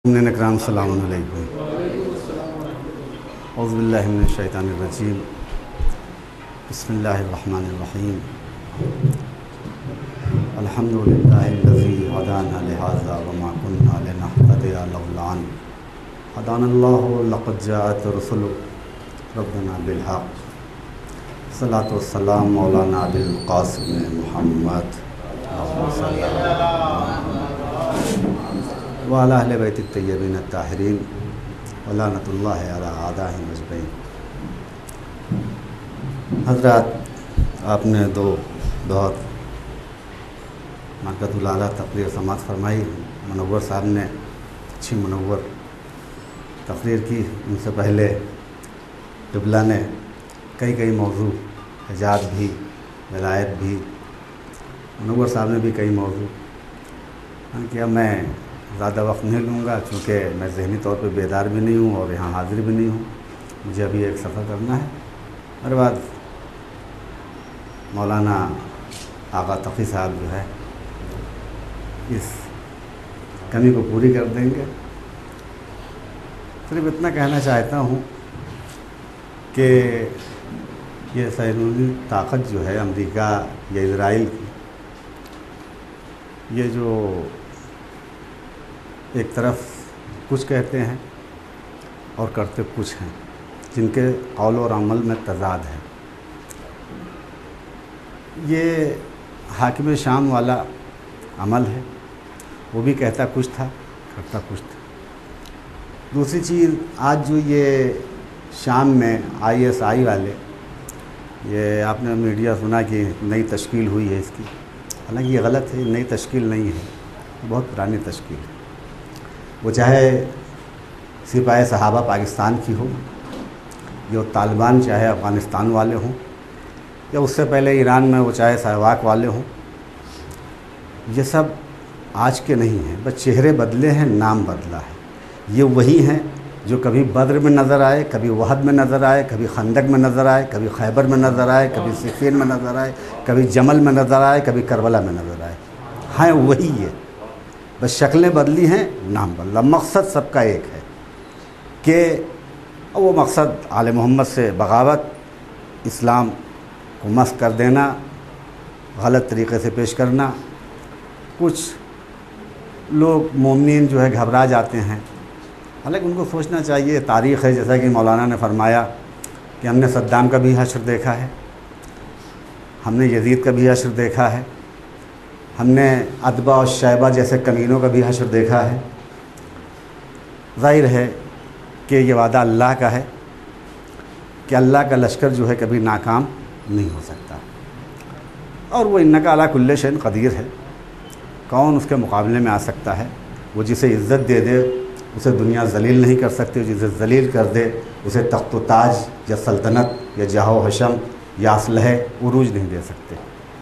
اکرام السلام علیکم اعوذ باللہ من الشیطان الرجیم بسم اللہ الرحمن الرحیم الحمد للہ الذی ہدانا لہذا وما كنا لنہتدی لولا ان ہدانا اللہ لقد جاءت رسل ربنا بالحق الصلاۃ والسلام مولانا بالقاسم محمد وعلی اہل بیت الطیبین الطاہرین ولعنۃ اللہ علی اعدائہم اجمعین۔ حضرات، آپ نے دو بہت مرکز الاعلیٰ تقریر سماعت فرمائی۔ منور صاحب نے اچھی منور تقریر کی۔ ان سے پہلے قبلہ نے کئی موضوع، حجاب بھی، ولایت بھی، منور صاحب نے بھی کئی موضوع کیا۔ میں زیادہ وقت نہیں لوں گا چونکہ میں ذہنی طور پہ بیدار بھی نہیں ہوں اور یہاں حاضر بھی نہیں ہوں۔ مجھے ابھی ایک سفر کرنا ہے۔ میرے بعد مولانا آغا تقی صاحب جو ہے اس کمی کو پوری کر دیں گے۔ صرف اتنا کہنا چاہتا ہوں کہ یہ بیرونی طاقت جو ہے امریکہ یا اسرائیل کی، یہ جو ایک طرف کچھ کہتے ہیں اور کرتے کچھ ہیں، جن کے قول اور عمل میں تضاد ہے، یہ حاکم شام والا عمل ہے۔ وہ بھی کہتا کچھ تھا، کرتا کچھ تھا۔ دوسری چیز، آج جو یہ شام میں ISI والے، یہ آپ نے میڈیا سنا کہ نئی تشکیل ہوئی ہے اس کی، حالانکہ یہ غلط ہے، نئی تشکیل نہیں ہے، بہت پرانی تشکیل ہے۔ وہ چاہے سپاہی صحابہ پاکستان کی ہو، جو طالبان چاہے افغانستان والے ہوں، یا اس سے پہلے ایران میں وہ چاہے سہواگ والے ہوں، یہ سب آج کے نہیں ہیں، بس چہرے بدلے ہیں، نام بدلا ہے۔ یہ وہی ہیں جو کبھی بدر میں نظر آئے، کبھی وحد میں نظر آئے، کبھی خندق میں نظر آئے، کبھی خیبر میں نظر آئے، کبھی صفین میں نظر آئے، کبھی جمل میں نظر آئے، کبھی کربلا میں نظر آئے۔ ہیں وہی ہے، بس شکلیں بدلی ہیں، نام بدلا۔ مقصد سب کا ایک ہے کہ وہ مقصد آل محمد سے بغاوت، اسلام کو مسخ کر دینا، غلط طریقے سے پیش کرنا۔ کچھ لوگ مومنین جو ہے گھبرا جاتے ہیں، حالانکہ ان کو سوچنا چاہیے، تاریخ ہے، جیسا کہ مولانا نے فرمایا کہ ہم نے صدام کا بھی حشر دیکھا ہے، ہم نے یزید کا بھی حشر دیکھا ہے، ہم نے اتباء اور شیبہ جیسے کمینوں کا بھی حشر دیکھا ہے۔ ظاہر ہے کہ یہ وعدہ اللہ کا ہے کہ اللہ کا لشکر جو ہے کبھی ناکام نہیں ہو سکتا، اور وہ انک علی کل شیء قدیر ہے۔ کون اس کے مقابلے میں آ سکتا ہے؟ وہ جسے عزت دے دے اسے دنیا ذلیل نہیں کر سکتی، جسے ذلیل کر دے اسے تخت و تاج یا سلطنت یا جاہ و حشم یا اسلحے عروج نہیں دے سکتے۔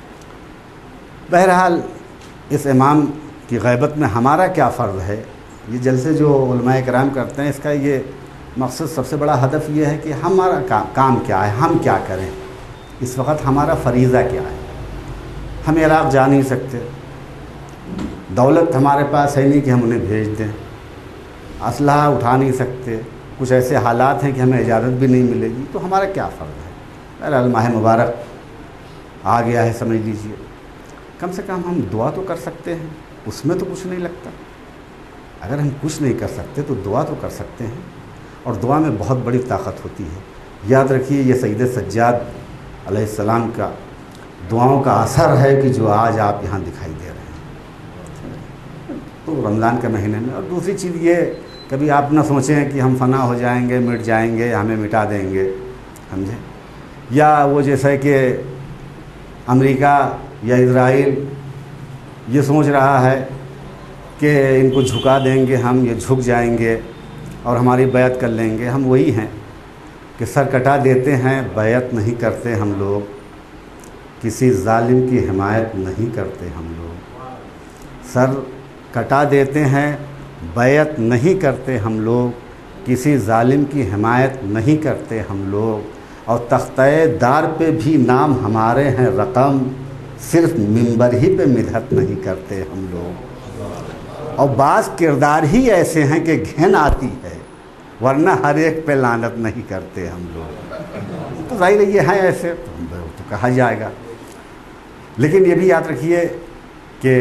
بہرحال اس امام کی غیبت میں ہمارا کیا فرض ہے؟ یہ جلسے جو علماء کرام کرتے ہیں، اس کا یہ مقصد، سب سے بڑا ہدف یہ ہے کہ ہمارا کام کیا ہے، ہم کیا کریں، اس وقت ہمارا فریضہ کیا ہے۔ ہم عراق جا نہیں سکتے، دولت ہمارے پاس ہے نہیں کہ ہم انہیں بھیج دیں، اسلحہ اٹھا نہیں سکتے، کچھ ایسے حالات ہیں کہ ہمیں اجازت بھی نہیں ملے گی، تو ہمارا کیا فرض ہے؟ بہرحال ماہ مبارک آ گیا ہے، سمجھ لیجئے، کم سے کم ہم دعا تو کر سکتے ہیں، اس میں تو کچھ نہیں لگتا۔ اگر ہم کچھ نہیں کر سکتے تو دعا تو کر سکتے ہیں، اور دعا میں بہت بڑی طاقت ہوتی ہے۔ یاد رکھیے، یہ سید سجاد علیہ السلام کا دعاؤں کا اثر ہے کہ جو آج آپ یہاں دکھائی دے رہے ہیں، تو رمضان کے مہینے میں۔ اور دوسری چیز یہ، کبھی آپ نہ سوچیں کہ ہم فنا ہو جائیں گے، مٹ جائیں گے، ہمیں مٹا دیں گے، سمجھے؟ یا وہ جیسا کہ امریکہ یا اسرائیل یہ سوچ رہا ہے کہ ان کو جھکا دیں گے ہم، یہ جھک جائیں گے اور ہماری بیعت کر لیں گے۔ ہم وہی ہیں کہ سر کٹا دیتے ہیں، بیعت نہیں کرتے ہم لوگ، کسی ظالم کی حمایت نہیں کرتے ہم لوگ۔ سر کٹا دیتے ہیں، بیعت نہیں کرتے ہم لوگ، کسی ظالم کی حمایت نہیں کرتے ہم لوگ، اور تختہ دار پہ بھی نام ہمارے ہیں رقم، صرف منبر ہی پہ مدحت نہیں کرتے ہم لوگ۔ اور بعض کردار ہی ایسے ہیں کہ گھن آتی ہے، ورنہ ہر ایک پہ لعنت نہیں کرتے ہم لوگ، تو ظاہر یہ ہیں ایسے تو کہا جائے گا۔ لیکن یہ بھی یاد رکھیے کہ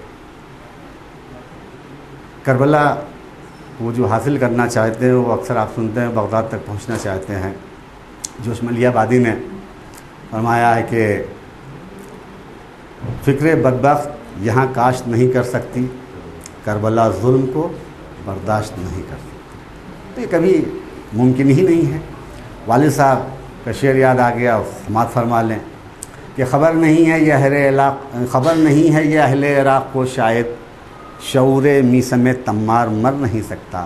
کربلا وہ جو حاصل کرنا چاہتے ہیں وہ اکثر آپ سنتے ہیں بغداد تک پہنچنا چاہتے ہیں۔ جوشملی آبادی نے فرمایا ہے کہ فکر بدبخت یہاں کاشت نہیں کر سکتی، کربلا ظلم کو برداشت نہیں کر سکتی، تو یہ کبھی ممکن ہی نہیں ہے۔ والد صاحب کا شعر یاد آ گیا، سماعت فرما لیں کہ خبر نہیں ہے یہ اہل عراق کو شاید شعور میثم تمار مر نہیں سکتا،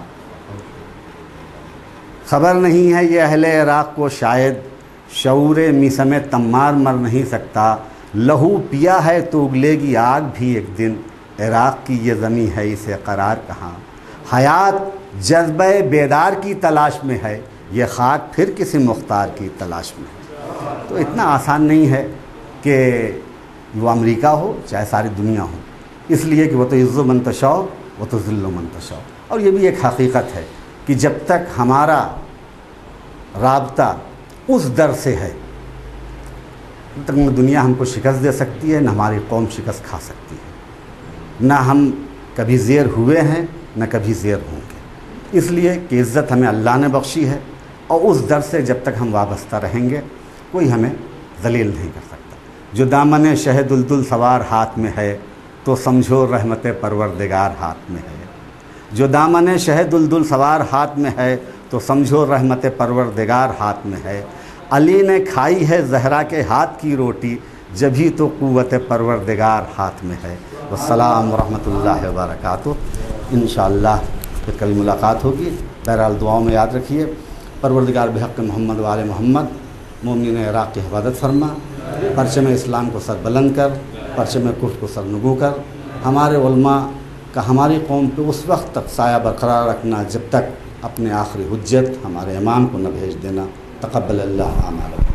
خبر نہیں ہے یہ اہل عراق کو شاید شعور میثم تمار مر نہیں سکتا، لہو پیا ہے تو اگلے گی آگ بھی ایک دن، عراق کی یہ زمیں ہے اسے قرار کہاں، حیات جذبہ بیدار کی تلاش میں ہے، یہ خاک پھر کسی مختار کی تلاش میں ہے۔ تو اتنا آسان نہیں ہے کہ وہ امریکہ ہو چاہے ساری دنیا ہو، اس لیے کہ وہ تو عز من تشاء وہ تو ذل من تشاء، اور یہ بھی ایک حقیقت ہے کہ جب تک ہمارا رابطہ اس در سے ہے تب تک نہ دنیا ہم کو شکست دے سکتی ہے، نہ ہماری قوم شکست کھا سکتی ہے، نہ ہم کبھی زیر ہوئے ہیں نہ کبھی زیر ہوں گے، اس لیے کہ عزت ہمیں اللہ نے بخشی ہے، اور اس در سے جب تک ہم وابستہ رہیں گے کوئی ہمیں ذلیل نہیں کر سکتا۔ جو دامن شہ دلدل سوار ہاتھ میں ہے تو سمجھو رحمت پروردگار ہاتھ میں ہے، جو دامن شہ دلدل سوار ہاتھ میں ہے تو سمجھو رحمت پروردگار ہاتھ میں ہے، علی نے کھائی ہے زہرا کے ہاتھ کی روٹی جبھی تو قوت پروردگار ہاتھ میں ہے۔ والسلام ورحمۃ اللہ وبرکاتہ۔ انشاءاللہ پھر کبھی ملاقات ہوگی، بہرحال دعاؤں میں یاد رکھیے، پروردگار بحق محمد و آل محمد مومنین عراق کی حفاظت فرما، پرچم اسلام کو سر بلند کر، پرچم کفر کو سر نگو کر، ہمارے علماء کا ہماری قوم پہ اس وقت تک سایہ برقرار رکھنا جب تک اپنے آخری حجت ہمارے امام کو نہ بھیج دینا۔ تقبل اللہ اعمالکم۔